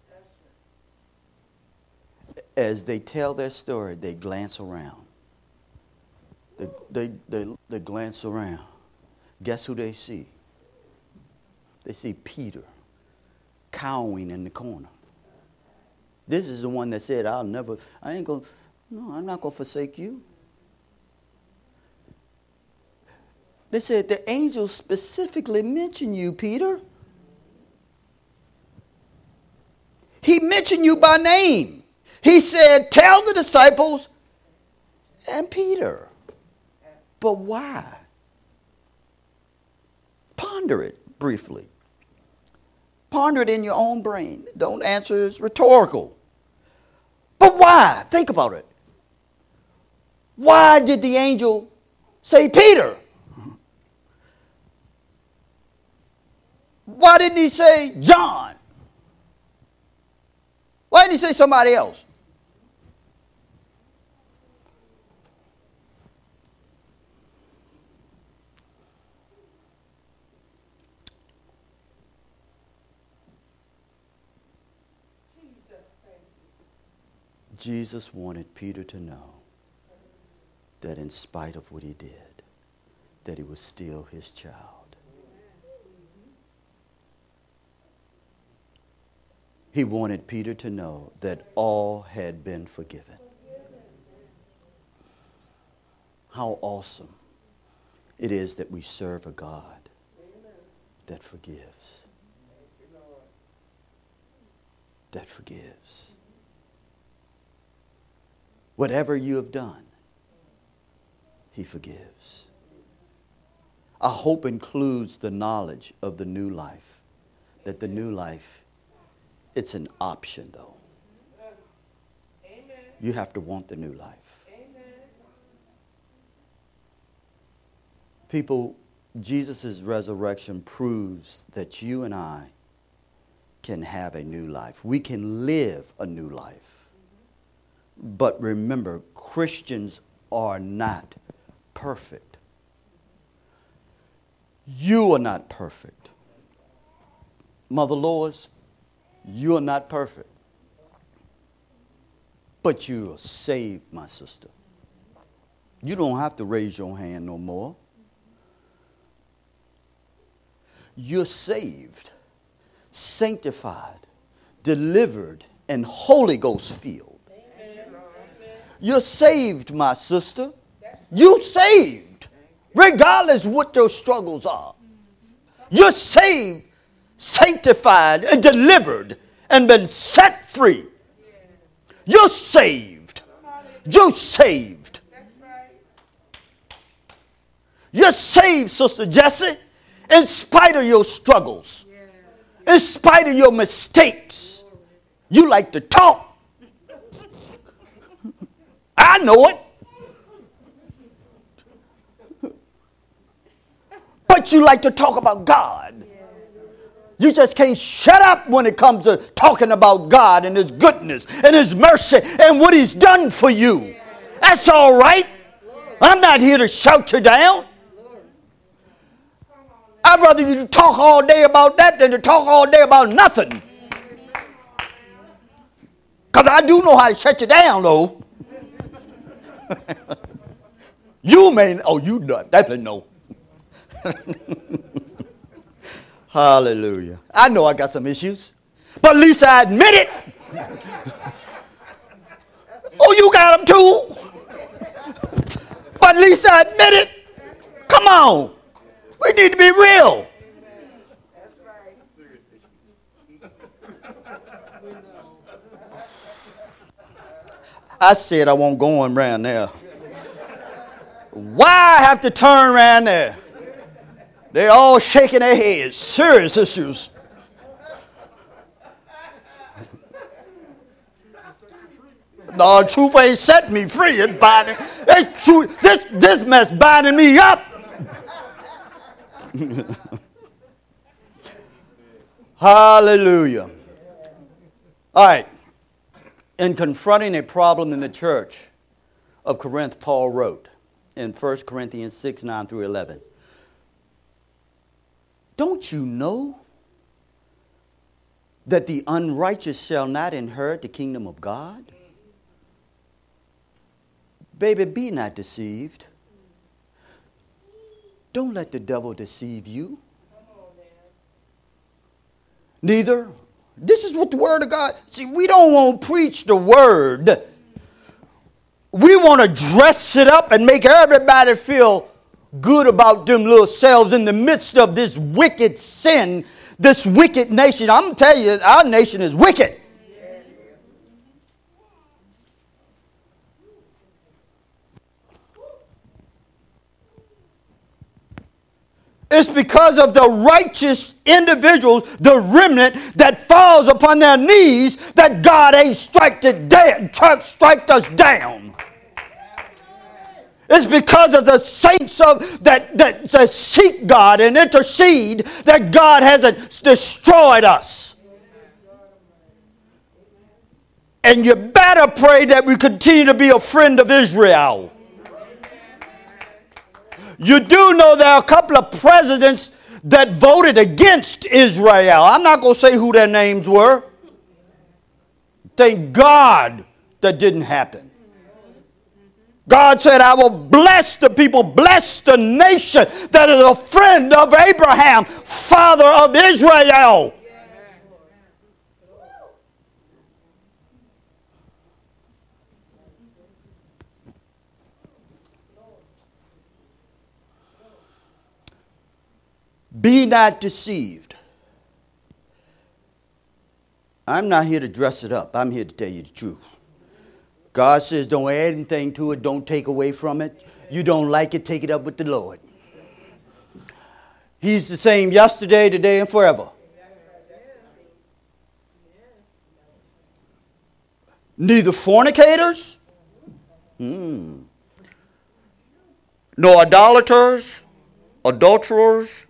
Speaker 1: As they tell their story, they glance around. They glance around. Guess who they see? They see Peter cowering in the corner. This is the one that said, I'm not going to forsake you. They said, the angel specifically mentioned you, Peter. He mentioned you by name. He said, tell the disciples and Peter. But why? Ponder it briefly. Ponder it in your own brain. Don't answer as rhetorical. But why? Think about it. Why did the angel say Peter? Why didn't he say John? Why didn't he say somebody else? Jesus wanted Peter to know that in spite of what he did, that he was still his child. He wanted Peter to know that all had been forgiven. How awesome it is that we serve a God that forgives. That forgives. Whatever you have done, he forgives. Our hope includes the knowledge of the new life. That the new life, it's an option though. Amen. You have to want the new life. Amen. People, Jesus' resurrection proves that you and I can have a new life. We can live a new life. But remember, Christians are not perfect. You are not perfect. Mother Lois, you are not perfect. But you are saved, my sister. You don't have to raise your hand no more. You're saved, sanctified, delivered, and Holy Ghost filled. You're saved, my sister. You're saved, regardless what your struggles are. You're saved, sanctified, and delivered, and been set free. You're saved. You're saved. You're saved, Sister Jessie, in spite of your struggles, in spite of your mistakes. You like to talk. I know it. But you like to talk about God. You just can't shut up when it comes to talking about God and His goodness and His mercy and what He's done for you. That's all right. I'm not here to shout you down. I'd rather you talk all day about that than to talk all day about nothing. Because I do know how to shut you down, though. You may, you definitely know. Hallelujah. I know I got some issues, but at least I admit it. Oh, you got them too. But at least I admit it. Come on. We need to be real. I said I won't go on around there. Why I have to turn around there? They're all shaking their heads. Serious issues. No, truth ain't set me free. It's binding. This mess binding me up. Hallelujah. All right. In confronting a problem in the church of Corinth, Paul wrote in 1 Corinthians 6, 9 through 11, Don't you know that the unrighteous shall not inherit the kingdom of God? Baby, be not deceived. Don't let the devil deceive you. Neither. This is what the word of God. See, we don't want to preach the word. We want to dress it up and make everybody feel good about them little selves in the midst of this wicked sin, this wicked nation. I'm going to tell you, our nation is wicked. It's because of the righteous individuals, the remnant that falls upon their knees, that God ain't striked us down. It's because of the saints that seek God and intercede that God hasn't destroyed us. And you better pray that we continue to be a friend of Israel. You do know there are a couple of presidents that voted against Israel. I'm not going to say who their names were. Thank God that didn't happen. God said, I will bless the people, bless the nation that is a friend of Abraham, father of Israel. Be not deceived. I'm not here to dress it up. I'm here to tell you the truth. God says don't add anything to it. Don't take away from it. You don't like it, take it up with the Lord. He's the same yesterday, today, and forever. Neither fornicators, nor idolaters, adulterers,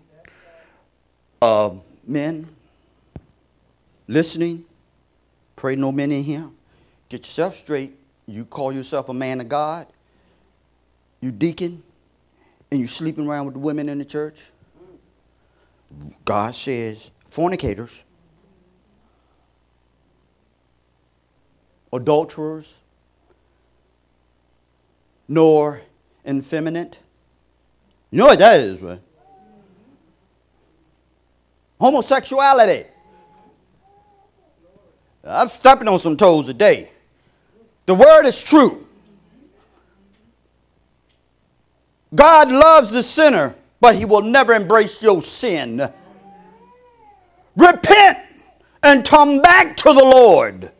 Speaker 1: men listening, pray no men in here. Get yourself straight. You call yourself a man of God. You deacon, and you sleeping around with the women in the church. God says fornicators, adulterers, nor effeminate. You know what that is, right? Homosexuality. I'm stepping on some toes today. The word is true. God loves the sinner, but he will never embrace your sin. Repent and come back to the Lord.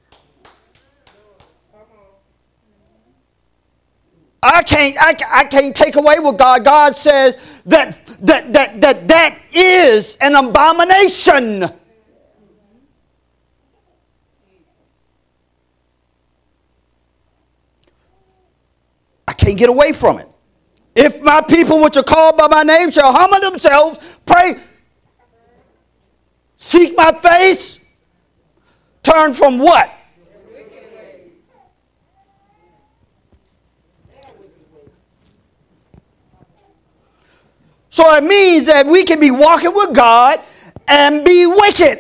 Speaker 1: I can't take away what God says that is an abomination. I can't get away from it. If my people which are called by my name shall humble themselves, pray, seek my face, turn from what? So it means that we can be walking with God and be wicked.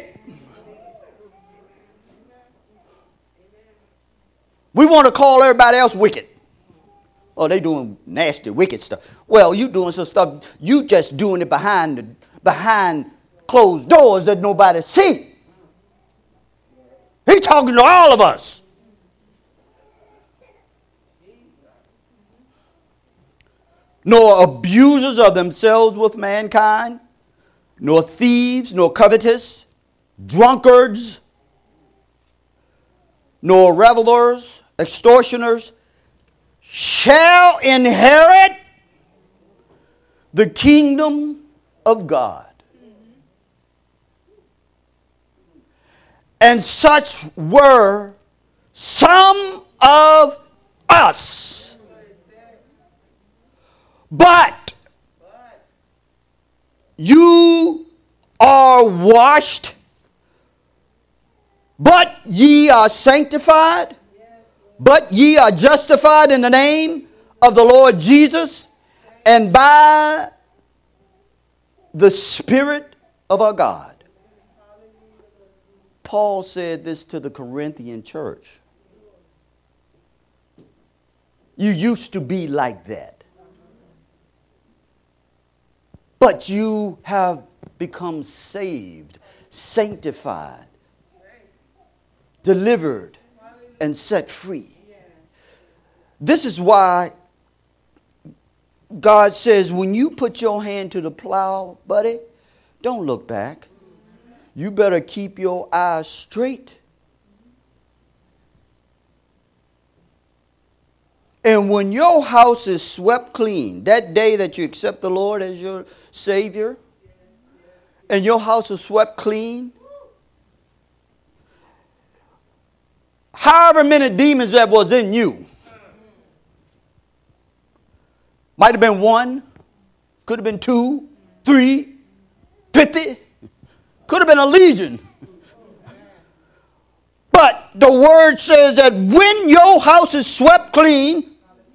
Speaker 1: We want to call everybody else wicked. Oh, they doing nasty, wicked stuff. Well, you doing some stuff, you just doing it behind closed doors that nobody see. He's talking to all of us. Nor abusers of themselves with mankind, nor thieves, nor covetous, drunkards, nor revelers, extortioners, shall inherit the kingdom of God. And such were some of us. But you are washed, but ye are sanctified, but ye are justified in the name of the Lord Jesus and by the Spirit of our God. Paul said this to the Corinthian church. You used to be like that. But you have become saved, sanctified, delivered, and set free. This is why God says, when you put your hand to the plow, buddy, don't look back. You better keep your eyes straight. And when your house is swept clean, that day that you accept the Lord as your Savior, and your house is swept clean, however many demons that was in you, might have been 1, could have been 2, 3, 50, could have been a legion. But the word says that when your house is swept clean,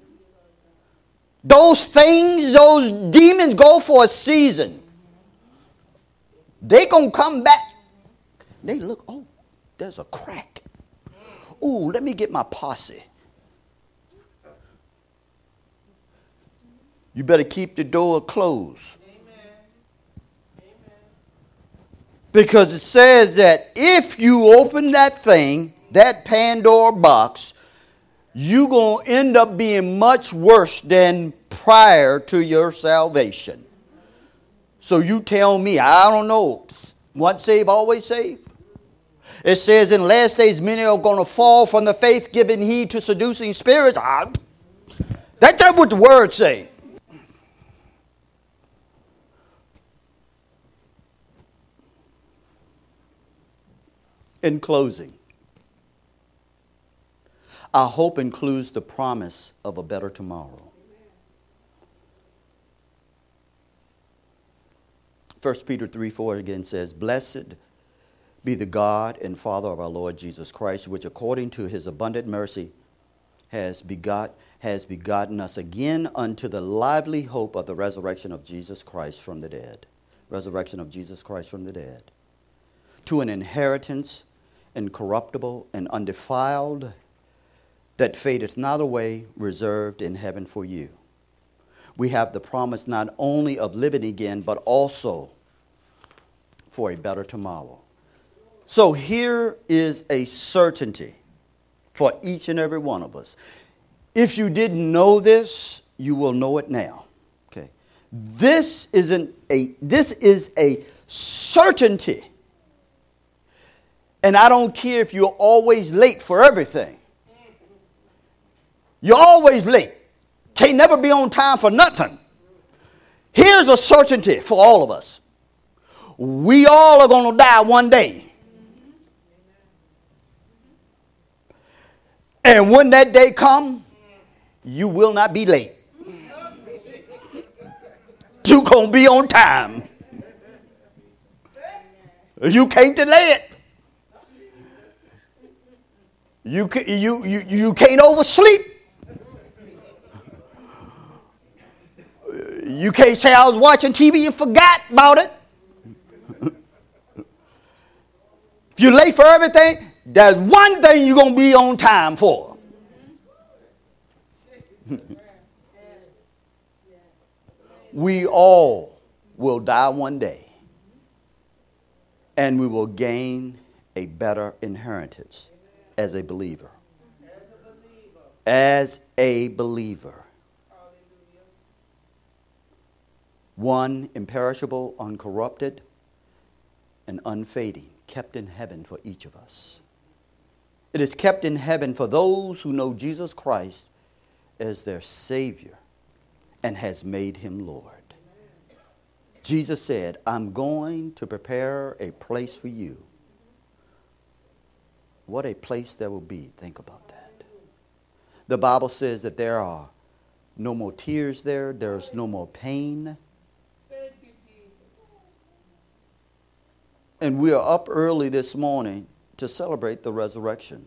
Speaker 1: those things, those demons go for a season. They gonna come back. They look, oh, there's a crack. Oh, let me get my posse. You better keep the door closed. Because it says that if you open that thing, that Pandora box, you're going to end up being much worse than prior to your salvation. So you tell me, I don't know, once saved, always saved? It says in last days many are going to fall from the faith, giving heed to seducing spirits. That's what the word say. In closing, our hope includes the promise of a better tomorrow. 1 Peter 3:4 again says, "Blessed be the God and Father of our Lord Jesus Christ, which according to his abundant mercy has begotten us again unto the lively hope of the resurrection of Jesus Christ from the dead." Resurrection of Jesus Christ from the dead. To an inheritance incorruptible and undefiled, that fadeth not away, reserved in heaven for you. We have the promise not only of living again, but also for a better tomorrow. So here is a certainty for each and every one of us. If you didn't know this, you will know it now. Okay. This is a certainty. And I don't care if you're always late for everything. You're always late. Can't never be on time for nothing. Here's a certainty for all of us. We all are going to die one day. And when that day comes, you will not be late. You're going to be on time. You can't delay it. You can't oversleep. You can't say I was watching TV and forgot about it. If you're late for everything, there's one thing you're going to be on time for. We all will die one day, and we will gain a better inheritance. As a believer. As a believer. One imperishable, uncorrupted, and unfading, kept in heaven for each of us. It is kept in heaven for those who know Jesus Christ as their Savior and has made him Lord. Jesus said, "I'm going to prepare a place for you." What a place there will be. Think about that. The Bible says that there are no more tears there. There's no more pain. And we are up early this morning to celebrate the resurrection.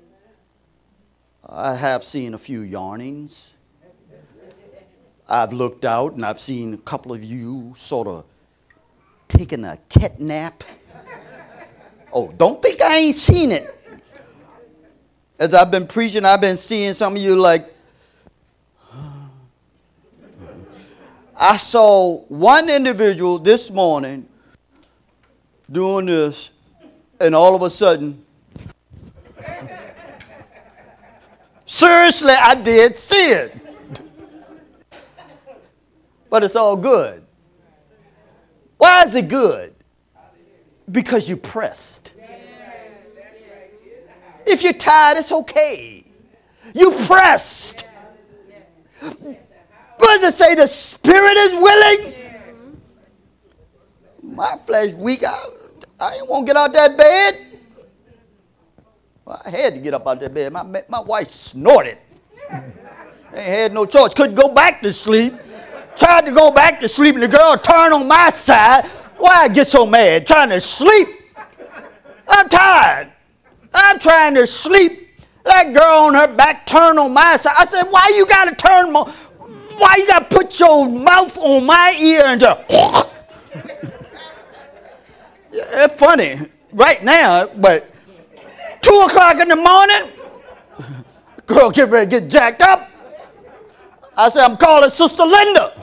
Speaker 1: I have seen a few yawnings. I've looked out and I've seen a couple of you sort of taking a cat nap. Oh, don't think I ain't seen it. As I've been preaching, I've been seeing some of you like, I saw one individual this morning doing this, and all of a sudden, seriously, I did see it. But it's all good. Why is it good? Because you pressed. If you're tired, it's okay. You pressed. What does it say? The spirit is willing. My flesh weak. I ain't want to get out that bed. Well, I had to get up out that bed. My wife snorted. Ain't had no choice. Couldn't go back to sleep. Tried to go back to sleep, and the girl turned on my side. Why I get so mad? Trying to sleep. I'm tired. I'm trying to sleep. That girl on her back turned on my side. I said, why you got to turn more? Why you got to put your mouth on my ear and just... Yeah, it's funny right now, but 2 o'clock in the morning, girl get ready to get jacked up. I said, I'm calling Sister Linda.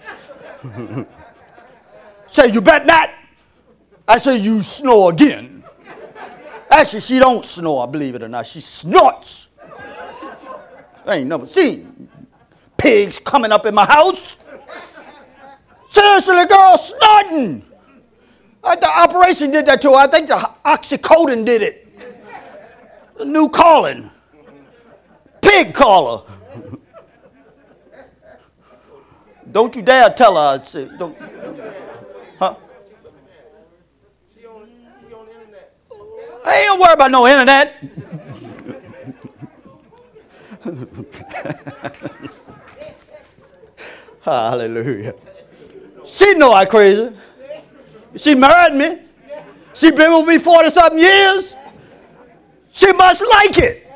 Speaker 1: Say, you bet not. I said, you snore again. Actually, she don't snore, believe it or not. She snorts. I ain't never seen pigs coming up in my house. Seriously, the girl snorting. The operation did that to her. I think the oxycodone did it. A new calling. Pig caller. Don't you dare tell her. I'd say, don't. Huh?
Speaker 2: She on the internet.
Speaker 1: I ain't gonna worry about no internet. Hallelujah. She know I crazy. She married me. She been with me 40-something years. She must like it.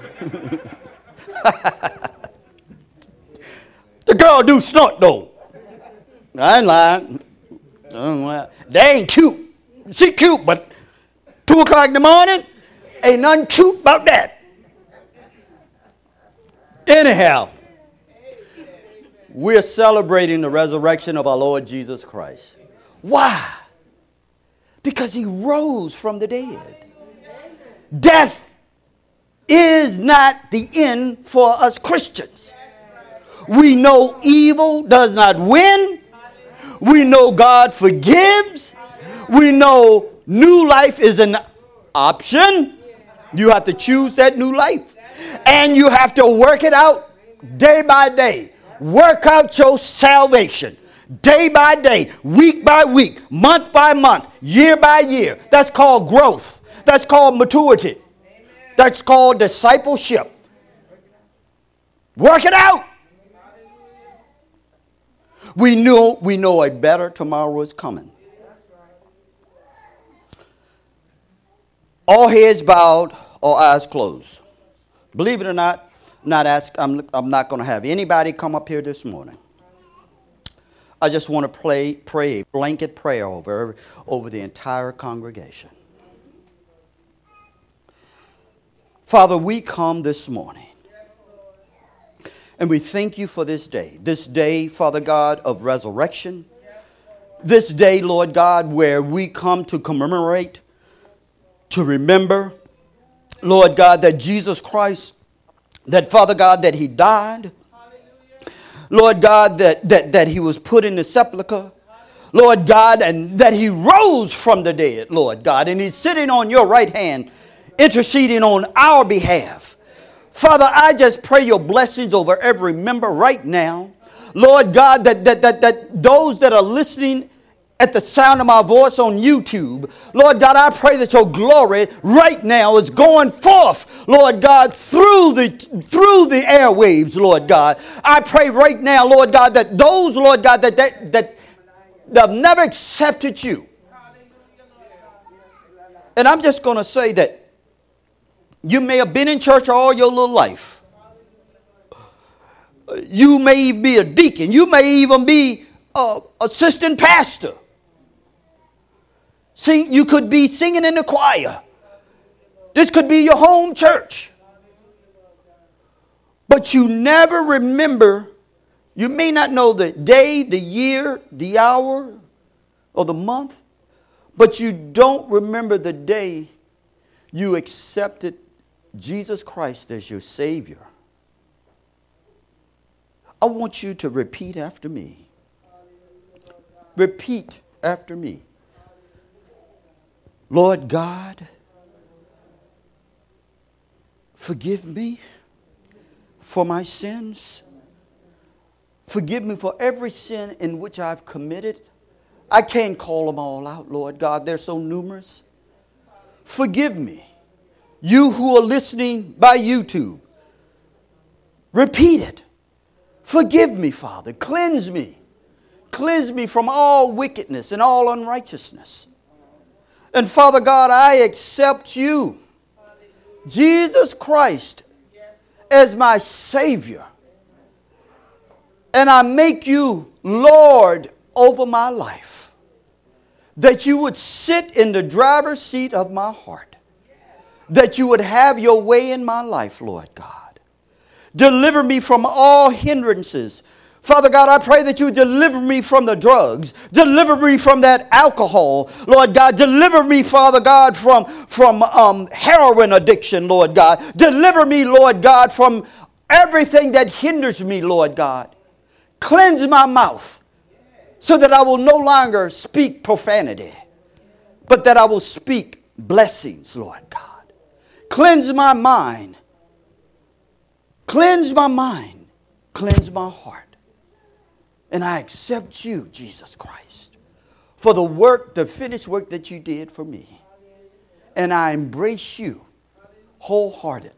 Speaker 1: The girl do snort though. I ain't lying. They ain't cute. She cute, but 2 o'clock in the morning, ain't nothing cute about that. Anyhow, we're celebrating the resurrection of our Lord Jesus Christ. Why? Because he rose from the dead. Death is not the end for us Christians. We know evil does not win. We know God forgives. We know new life is an option. You have to choose that new life. And you have to work it out day by day. Work out your salvation. Day by day, week by week, month by month, year by year. That's called growth. That's called maturity. That's called discipleship. Work it out. We know a better tomorrow is coming. All heads bowed, all eyes closed. Believe it or not, I'm not going to have anybody come up here this morning. I just want to pray a blanket prayer over the entire congregation. Father, we come this morning, and we thank you for this day, Father God, of resurrection. This day, Lord God, where we come to commemorate, to remember, Lord God, that Jesus Christ, that Father God, that he died. Lord God, that he was put in the sepulcher. Lord God, and that he rose from the dead, Lord God. And he's sitting on your right hand, interceding on our behalf. Father, I just pray your blessings over every member right now. Lord God, that those that are listening at the sound of my voice on YouTube, Lord God, I pray that your glory right now is going forth, Lord God, through the airwaves, Lord God. I pray right now, Lord God, that those, Lord God, that have never accepted you. And I'm just going to say that you may have been in church all your little life. You may be a deacon. You may even be an assistant pastor. Sing, you could be singing in the choir. This could be your home church. But you never remember, you may not know the day, the year, the hour, or the month, but you don't remember the day you accepted Jesus Christ as your Savior. I want you to repeat after me. Repeat after me. Lord God, forgive me for my sins. Forgive me for every sin in which I've committed. I can't call them all out, Lord God. They're so numerous. Forgive me. You who are listening by YouTube, repeat it. Forgive me, Father. Cleanse me. Cleanse me from all wickedness and all unrighteousness. And Father God, I accept you, Jesus Christ, as my Savior. And I make you Lord over my life. That you would sit in the driver's seat of my heart. That you would have your way in my life, Lord God. Deliver me from all hindrances. Father God, I pray that you deliver me from the drugs. Deliver me from that alcohol, Lord God. Deliver me, Father God, from heroin addiction, Lord God. Deliver me, Lord God, from everything that hinders me, Lord God. Cleanse my mouth so that I will no longer speak profanity, but that I will speak blessings, Lord God. Cleanse my mind. Cleanse my mind. Cleanse my heart. And I accept you, Jesus Christ, for the work, the finished work that you did for me. And I embrace you wholeheartedly.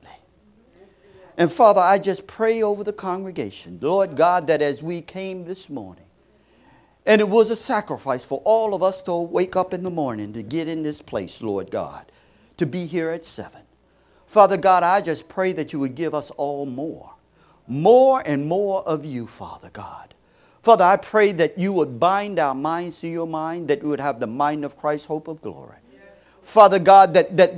Speaker 1: And Father, I just pray over the congregation, Lord God, that as we came this morning, and it was a sacrifice for all of us to wake up in the morning to get in this place, Lord God, to be here at 7. Father God, I just pray that you would give us all more and more of you, Father God. Father, I pray that you would bind our minds to your mind, that we would have the mind of Christ, hope of glory. Father God,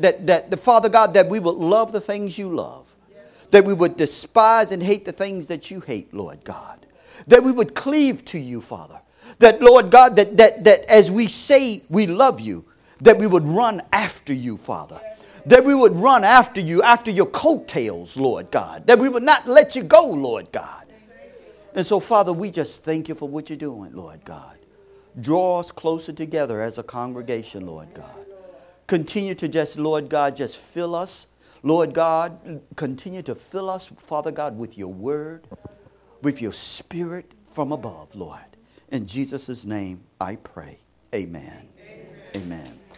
Speaker 1: that we would love the things you love. That we would despise and hate the things that you hate, Lord God. That we would cleave to you, Father. That, Lord God, that as we say we love you, that we would run after you, Father. That we would run after you, after your coattails, Lord God. That we would not let you go, Lord God. And so, Father, we just thank you for what you're doing, Lord God. Draw us closer together as a congregation, Lord God. Continue to just, Lord God, just fill us. Lord God, continue to fill us, Father God, with your word, with your spirit from above, Lord. In Jesus' name I pray. Amen. Amen. Amen.